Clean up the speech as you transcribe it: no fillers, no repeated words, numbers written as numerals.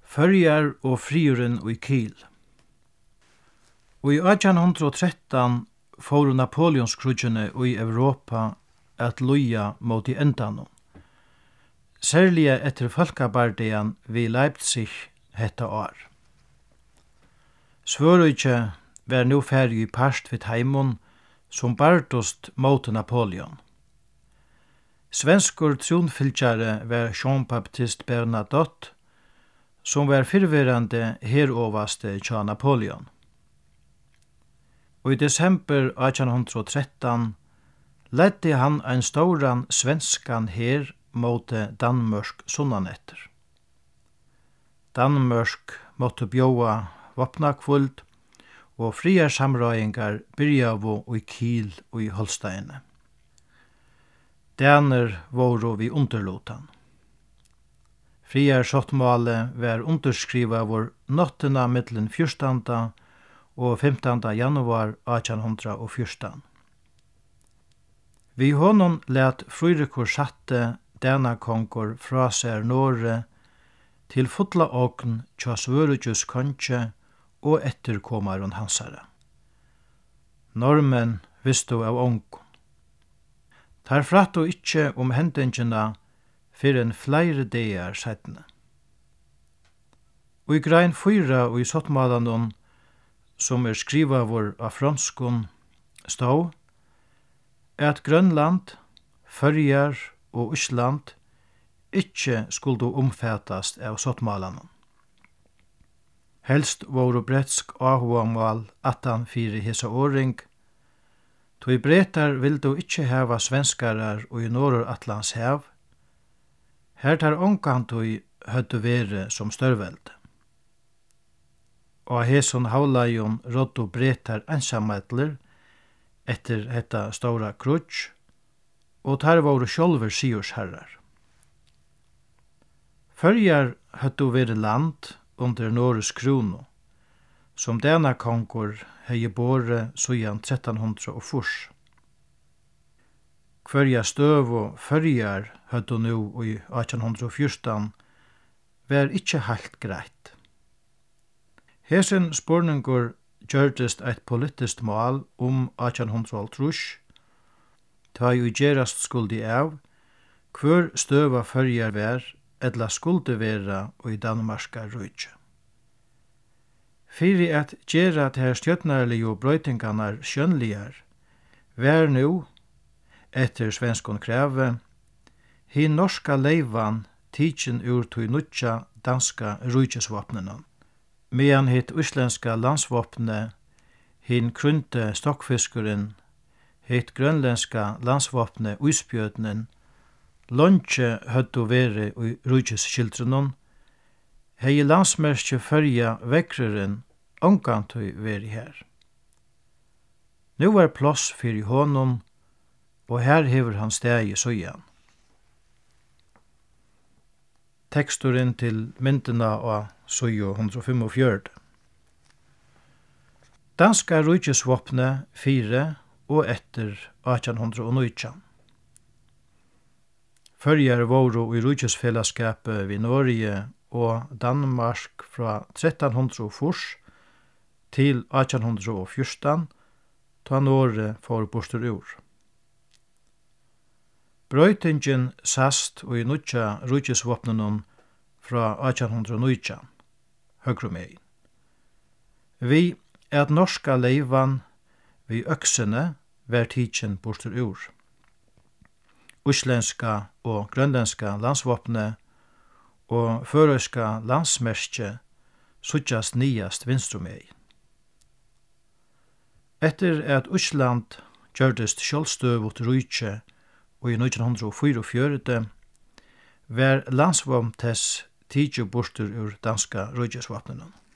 Føroyar og friurin í Kiel. Og í 1813 fóru Napoleonskríggini í Europa at luja móti endanum. Særliga etter folkabardagan við Leipzig hetta ár. Svøríki var nú færi í part við heimun som bardust móti Napoleon. Svenskur trúnfylgjari var Jean-Baptiste Bernadotte, som var fyrverande herovaste tja Napoleon. Og i desember 1813 ledde han ein stóran svenskan her móti Danmörk sunnanetter. Danmörk måtte bjóa vopnakvöld og friarsamrøingar byrjavu í Kiel og í Holsteine. Daner voru vi underlutan. Friarsáttmáli var underskrivaður náttina millum 14. og 15. januar 1814. Vi honum let Fríðrikur satte Danakongur frá sér Norge til fulla ogn tja Svøríkis konge og etterkomarun hansara. Normenn vistu av ongun. Tar frattu ikkje hendingina fyrir fleiri dagar setna. Og i grein 4 og i sottmálanum, som skrivaður av franskun, stó at Grønland, Føroyar og Ísland ikkje skuldu umfatast av sottmálanum. Helst voru bretsk áhugamál attan fyrir hesa åring, tøy bretar vildu ikkje hava svenskarar og i Norður-Atlans hav, her tar ongantuj høttu vere som størvelde. Og heson havleion råddu bretar einsamallir etter hetta stóra krutsk, og tar voru sjálfur sigursherrar. Føroyar høttu vere land under Noregs krúnu, som Danakongur hei bore sujan 1340. Hverja støvu Føroyar høttu nú í 1814 var ikkje heilt greitt. Hesin spurningur gjørdist eitt politiskt mál 1830, ta jo gerast skuldi av, hver støva Føroyar var, ella skuldi vera og i Danmarka rúkje. Fyri at gera til stjørnarligu brøytingarnar skjønligar, var nú, etter svenskun kreve, hin norska leivan tidsin ur tui nutja danska rúkjesvapnenon, medan hitt íslenska landsvapne, hin krunte stokkfiskurin, hitt grønlenska landsvapne úsbjørnin, longe høttu veri í rúkjeskildrunon, hei landsmerkje Føroya vekkrurin ongantuj veri her. Nú var ploss fyrir honum, og her hevur han stegi søgjan. Teksturin til myndina av søgju 145. Danska rúkjesvapne 4 og etter 1819. Føroyar voru í rúkjesfelaskapet við Norge og Danmark fra 1340 til 1814, ta Norge for bostur ur. Brøytingin sast og i nutja rúkjesvapnunum fra 1819, høgrumegin. Vi at norska leivan vi øksene var tidsin bostur ur. Íslenska og grønlenska landsvapne og føroyska landsmerkje suttjast niast vinstrumegin. Etter at Ísland gjørdist sjálvstøvut rúkje og i 1944 var landsvapn tess tidju bortur ur danska rúkjesvapnunum.